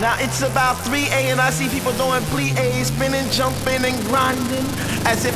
Now it's about 3 a and I see people doing plie, spinning, jumping, and grinding as if